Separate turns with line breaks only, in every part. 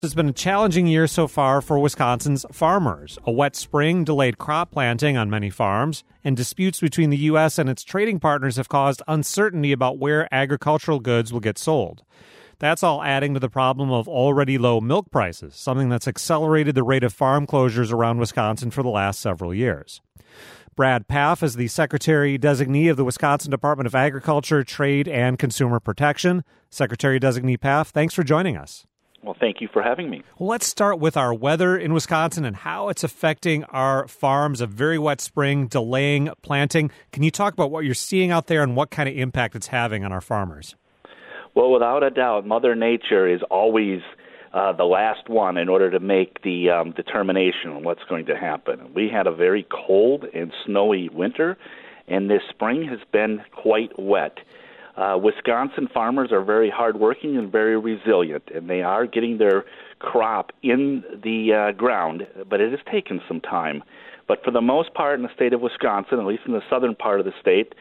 It's been a challenging year so far for Wisconsin's farmers. A wet spring delayed crop planting on many farms, and disputes between the U.S. and its trading partners have caused uncertainty about where agricultural goods will get sold. That's all adding to the problem of already low milk prices, something that's accelerated the rate of farm closures around Wisconsin for the last several years. Brad Pfaff is the Secretary-Designee of the Wisconsin Department of Agriculture, Trade, and Consumer Protection. Secretary-Designee Pfaff, thanks for joining us.
Well, thank you for having me.
Well, let's start with our weather in Wisconsin and how it's affecting our farms. A very wet spring, delaying planting. Can you talk about what you're seeing out there and what kind of impact it's having on our farmers?
Well, without a doubt, Mother Nature is always the last one in order to make the determination on what's going to happen. We had a very cold and snowy winter, and this spring has been quite wet. Wisconsin farmers are very hardworking and very resilient, and they are getting their crop in the ground, but it has taken some time. But for the most part in the state of Wisconsin, at least in the southern part of the state,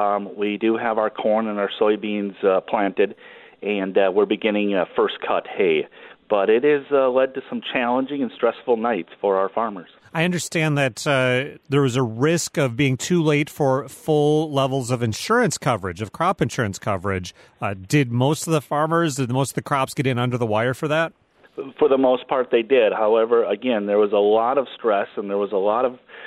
we do have our corn and our soybeans planted, and we're beginning first cut hay. But it has led to some challenging and stressful nights for our farmers.
I understand that there was a risk of being too late for full levels of insurance coverage, of crop insurance coverage. Did most of the crops get in under the wire for that?
For the most part, they did. However, again, there was a lot of stress and there was a lot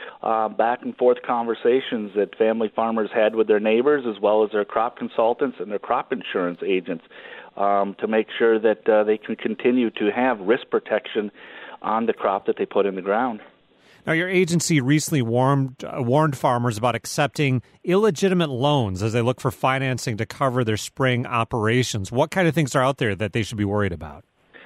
of back and forth conversations that family farmers had with their neighbors as well as their crop consultants and their crop insurance agents to make sure that they can continue to have risk protection on the crop that they put in the ground.
Now, your agency recently warned farmers about accepting illegitimate loans as they look for financing to cover their spring operations. What kind of things are out there that they should be worried about?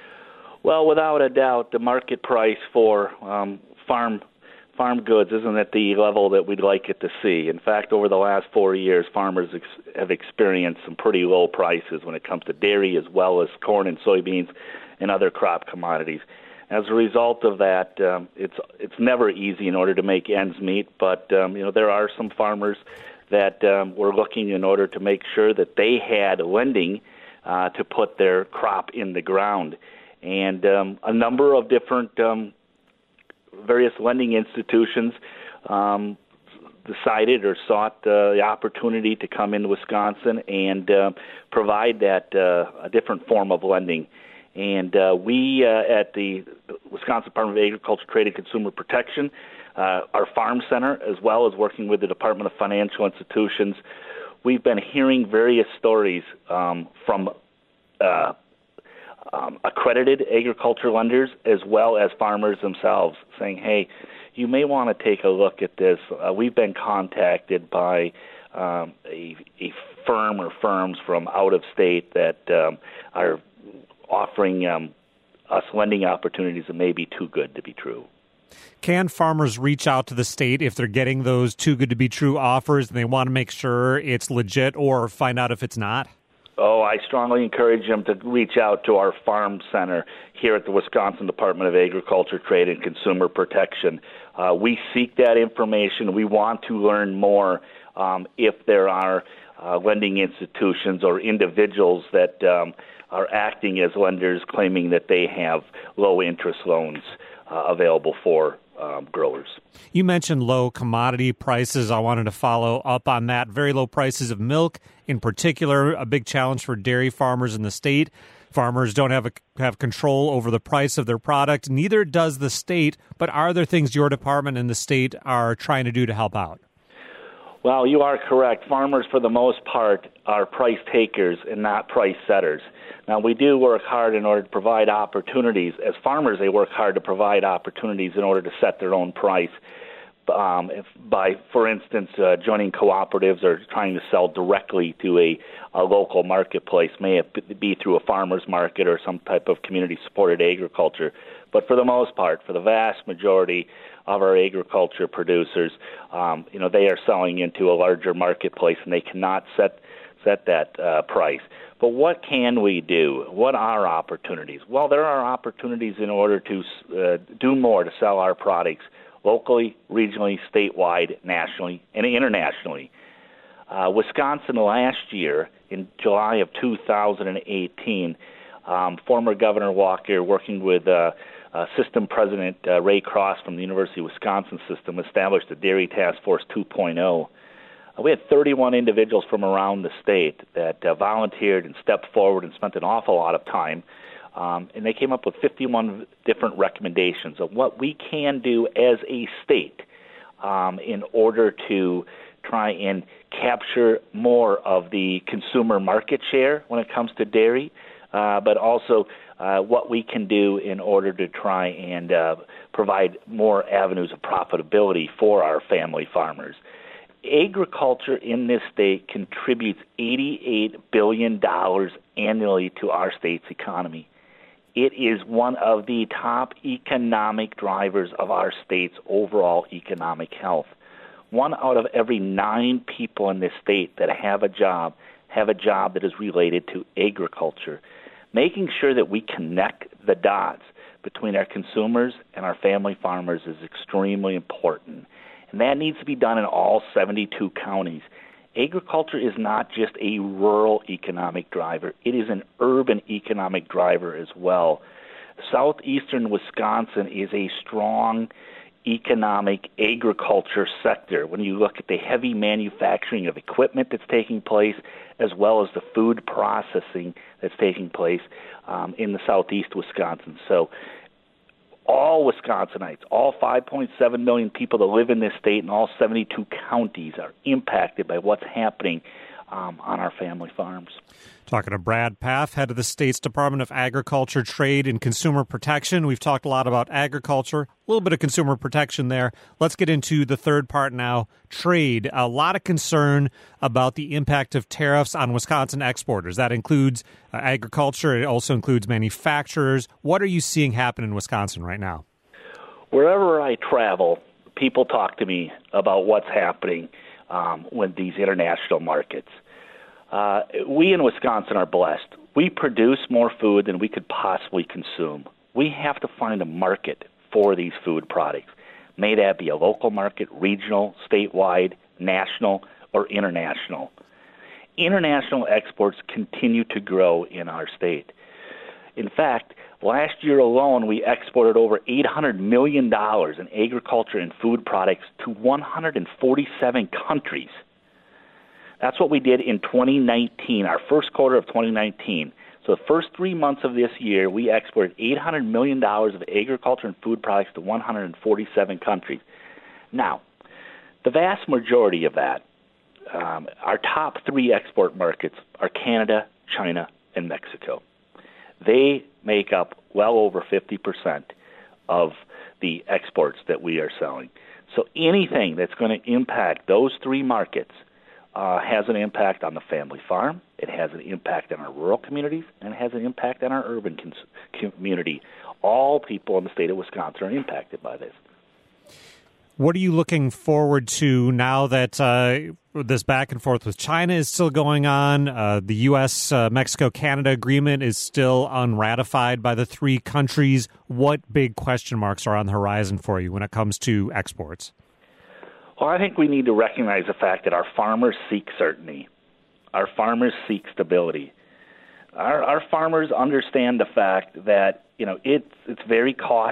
Well, without a doubt, the market price for farm goods isn't at the level that we'd like it to see. In fact, over the last 4 years, farmers have experienced some pretty low prices when it comes to dairy as well as corn and soybeans and other crop commodities. As a result of that, it's never easy in order to make ends meet, but there are some farmers that were looking in order to make sure that they had lending to put their crop in the ground. And a number of different various lending institutions decided or sought the opportunity to come into Wisconsin and provide that a different form of lending. And we at the Wisconsin Department of Agriculture, Trade, and Consumer Protection, our Farm Center, as well as working with the Department of Financial Institutions, we've been hearing various stories from accredited agriculture lenders as well as farmers themselves saying, hey, you may want to take a look at this. We've been contacted by a firm or firms from out of state that are offering us lending opportunities that may be too good to be true.
Can farmers reach out to the state if they're getting those too good to be true offers and they want to make sure it's legit or find out if it's not?
Oh, I strongly encourage them to reach out to our Farm Center here at the Wisconsin Department of Agriculture, Trade, and Consumer Protection. We seek that information. We want to learn more if there are lending institutions or individuals that are acting as lenders claiming that they have low-interest loans available for growers.
You mentioned low commodity prices. I wanted to follow up on that. Very low prices of milk, in particular, a big challenge for dairy farmers in the state. Farmers don't have control over the price of their product. Neither does the state. But are there things your department and the state are trying to do to help out?
Well, you are correct. Farmers, for the most part, are price takers and not price setters. Now, we do work hard in order to provide opportunities. As farmers, they work hard to provide opportunities in order to set their own price. By, for instance, joining cooperatives or trying to sell directly to a local marketplace, may it be through a farmer's market or some type of community-supported agriculture. But for the most part, for the vast majority of our agriculture producers, they are selling into a larger marketplace and they cannot set that price. But what can we do? What are opportunities? Well, there are opportunities in order to do more to sell our products locally, regionally, statewide, nationally, and internationally. Wisconsin last year, in July of 2018, Former Governor Walker, working with System President Ray Cross from the University of Wisconsin System, established the Dairy Task Force 2.0. We had 31 individuals from around the state that volunteered and stepped forward and spent an awful lot of time. And they came up with 51 different recommendations of what we can do as a state in order to try and capture more of the consumer market share when it comes to dairy, but also what we can do in order to try and provide more avenues of profitability for our family farmers. Agriculture in this state contributes $88 billion annually to our state's economy. It is one of the top economic drivers of our state's overall economic health. 1 out of every 9 people in this state that have a job that is related to agriculture. Making sure that we connect the dots between our consumers and our family farmers is extremely important. And that needs to be done in all 72 counties. Agriculture is not just a rural economic driver. It is an urban economic driver as well. Southeastern Wisconsin is a strong economic agriculture sector when you look at the heavy manufacturing of equipment that's taking place, as well as the food processing that's taking place in the southeast Wisconsin. So all Wisconsinites, all 5.7 million people that live in this state and all 72 counties are impacted by what's happening on our family farms.
Talking to Brad Pfaff, head of the state's Department of Agriculture, Trade, and Consumer Protection. We've talked a lot about agriculture, a little bit of consumer protection there. Let's get into the third part now, trade. A lot of concern about the impact of tariffs on Wisconsin exporters. That includes agriculture. It also includes manufacturers. What are you seeing happen in Wisconsin right now?
Wherever I travel, people talk to me about what's happening with these international markets. We in Wisconsin are blessed. We produce more food than we could possibly consume. We have to find a market for these food products. May that be a local market, regional, statewide, national, or international. International exports continue to grow in our state. In fact, last year alone, we exported over $800 million in agriculture and food products to 147 countries. That's what we did in 2019, our first quarter of 2019. So the first 3 months of this year, we exported $800 million of agriculture and food products to 147 countries. Now, the vast majority of that, our top 3 export markets are Canada, China, and Mexico. They make up well over 50% of the exports that we are selling. So anything that's going to impact those 3 markets has an impact on the family farm, it has an impact on our rural communities, and it has an impact on our urban community. All people in the state of Wisconsin are impacted by this.
What are you looking forward to now that this back and forth with China is still going on? The U.S., Mexico, Canada agreement is still unratified by the 3 countries. What big question marks are on the horizon for you when it comes to exports?
Well, I think we need to recognize the fact that our farmers seek certainty. Our farmers seek stability. Our farmers understand the fact that it's very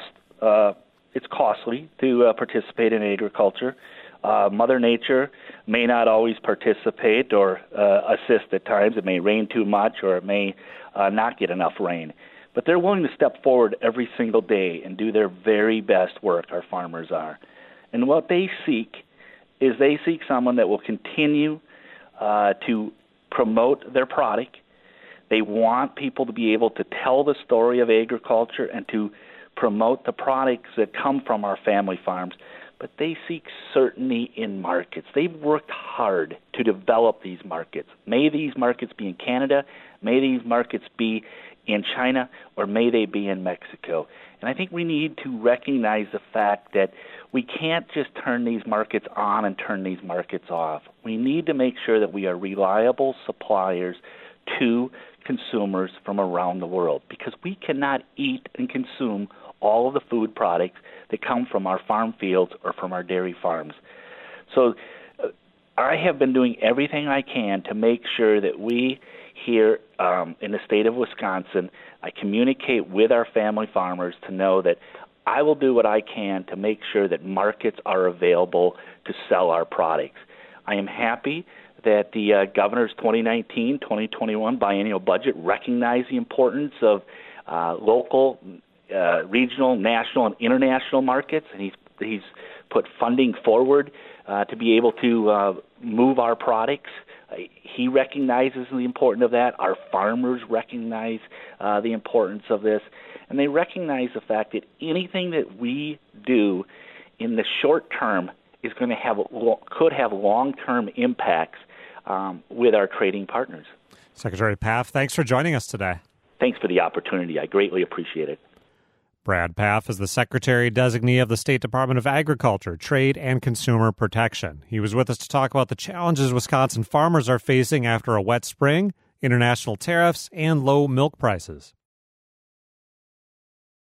it's costly to participate in agriculture. Mother Nature may not always participate or assist at times. It may rain too much or it may not get enough rain. But they're willing to step forward every single day and do their very best work, our farmers are. And what they seek is they seek someone that will continue to promote their product. They want people to be able to tell the story of agriculture and to promote the products that come from our family farms, but they seek certainty in markets. They've worked hard to develop these markets. May these markets be in Canada, may these markets be in China, or may they be in Mexico. And I think we need to recognize the fact that we can't just turn these markets on and turn these markets off. We need to make sure that we are reliable suppliers to consumers from around the world, because we cannot eat and consume all of the food products that come from our farm fields or from our dairy farms. So I have been doing everything I can to make sure that we here in the state of Wisconsin. I communicate with our family farmers to know that I will do what I can to make sure that markets are available to sell our products. I am happy that the governor's 2019-2021 biennial budget recognized the importance of local, regional, national, and international markets, and he's put funding forward to be able to move our products. He recognizes the importance of that. Our farmers recognize the importance of this, and they recognize the fact that anything that we do in the short term is going to could have long-term impacts with our trading partners.
Secretary Pfaff, thanks for joining us today.
Thanks for the opportunity. I greatly appreciate it.
Brad Pfaff is the Secretary-designee of the State Department of Agriculture, Trade, and Consumer Protection. He was with us to talk about the challenges Wisconsin farmers are facing after a wet spring, international tariffs, and low milk prices.